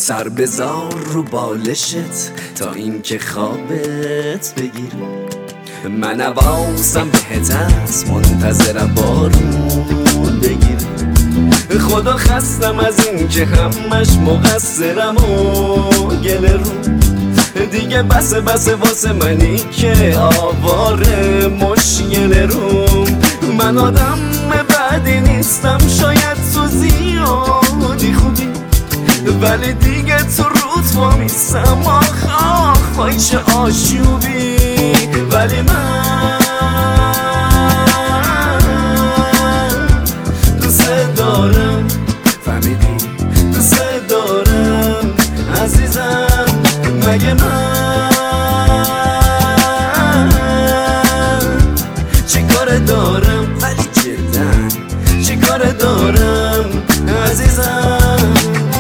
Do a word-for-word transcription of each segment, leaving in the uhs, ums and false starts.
سر بذار رو بالشت تا اینکه خوابت بگیر. من حواسم بهت هست، منتظرم بارون بگیر. خدا خستم از این که همش مقصرم و گله رو. دیگه بسه بسه واسه منی که آواره مشکل رو. من آدم بدی نیستم، شاید تو زیادی خوبی، ولی دیگه تو روت وامیستم. آخ آخ وای چه آشوبی. ولی من دوست دارم، فهمیدی؟ دوست دارم عزیزم. مگه من چی کار دارم؟ ولی جدن چی کار دارم عزیزم؟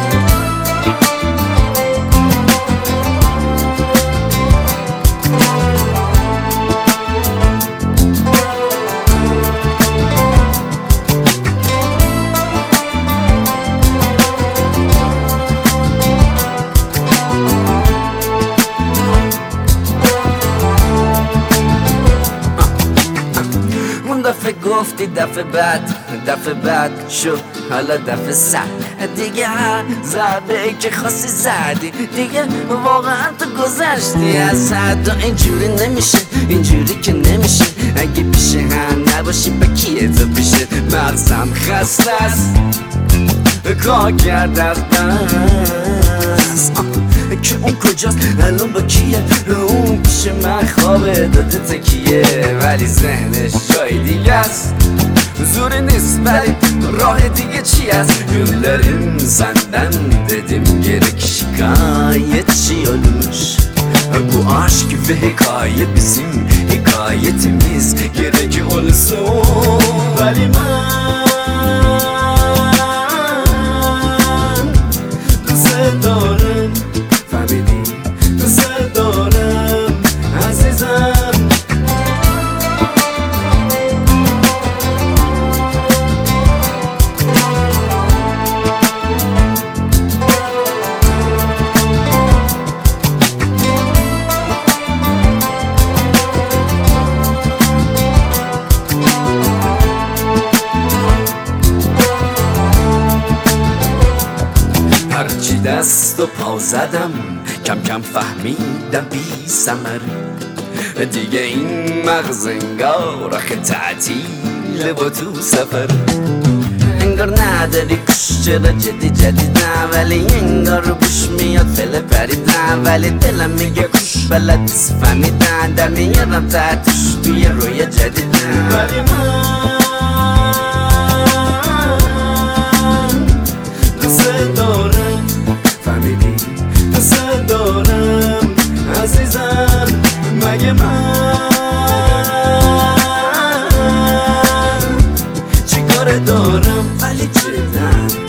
دفعه گفتی دفعه بعد، دفعه بعد شو حالا دفعه صد. دیگه هر ضربه ای که خواستی زدی، دیگه واقعا تو گذشتی از حد. و اینجوری نمیشه، اینجوری که نمیشه. اگه پیش هم نباشی با کیه تو پیشه؟ مغزم خسته است، کار کرد از دست. که اون کجاست الان با کیه؟ اون پیش من خوابه داده تکیه، ولی ذهنش جای دیگه است. زوری نیست ولی راه دیگه چی است؟ گلlerin senden dedim gerek şikayet çiyormuş. Bu aşk ve hikaye bizim hikayetimiz, gerek olsun. Vali man دوست دارم، فهمیدی؟ دوست دارم عزیزم. هرچی دست و پا زدم کم کم فهمیدم بی ثمر. دیگه این مغز انگار آخه تعطیله با تو سفر. انگار نداری کش، چرا جدی جدیدم، ولی انگار رو بوش میاد فله پریدم. ولی دلم میگه کش بلد نیست فهمیدن، در میارم تحتش توی روی جدیدم. ولی من دوست دارم، فهمیدی؟ دوست دارم عزیزم. مگه من چی کار دارم؟ ولی جدن